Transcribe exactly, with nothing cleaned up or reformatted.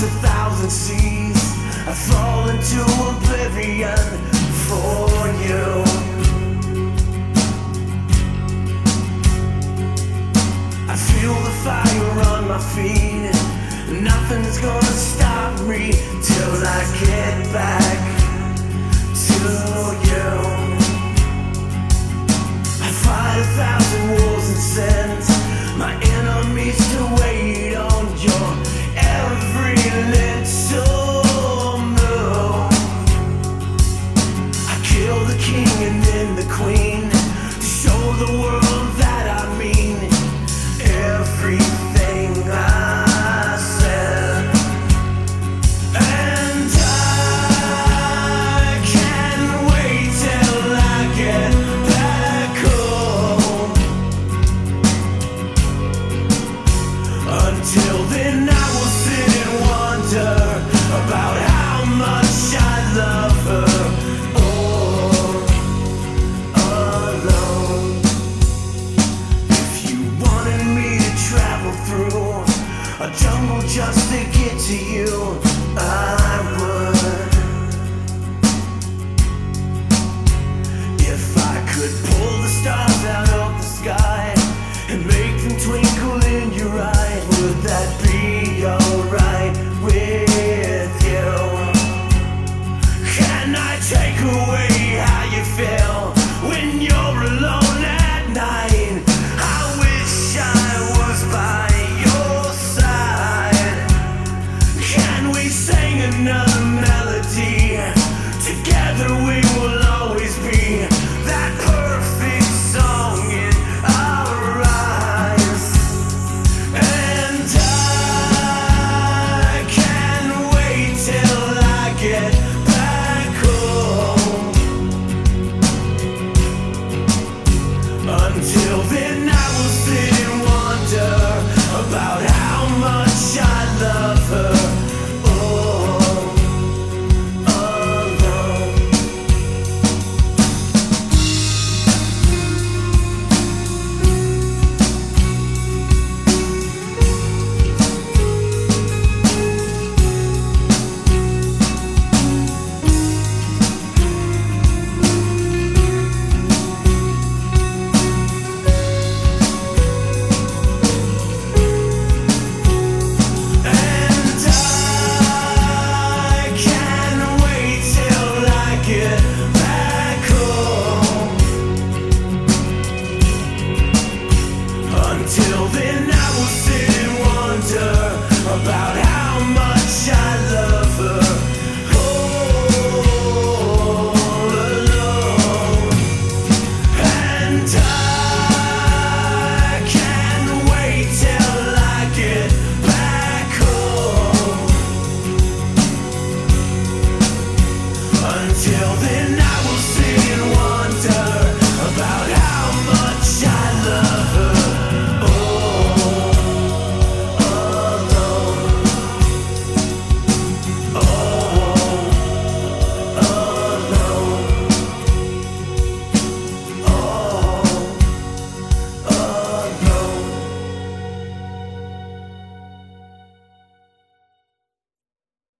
across a thousand seas. I fall into oblivion for you. I feel the fire on my feet. Nothing's gonna stop me till I get back to you. I fight a thousand wars and sins my enemies to wait on your every little move. I kill the king and then the queen to show the world that I mean everything I said. And I can't wait till I get back home. Until then I will sit and wonder about how much I love her. Oh, alone. If you wanted me to travel through a jungle just to get to you, I would. If I could pull the stars out of the sky and make them twinkle in your eyes, would that be alright with you? Can I take away how you feel when you're alone at night? I wish I was by your side. Can we sing another melody? Together we will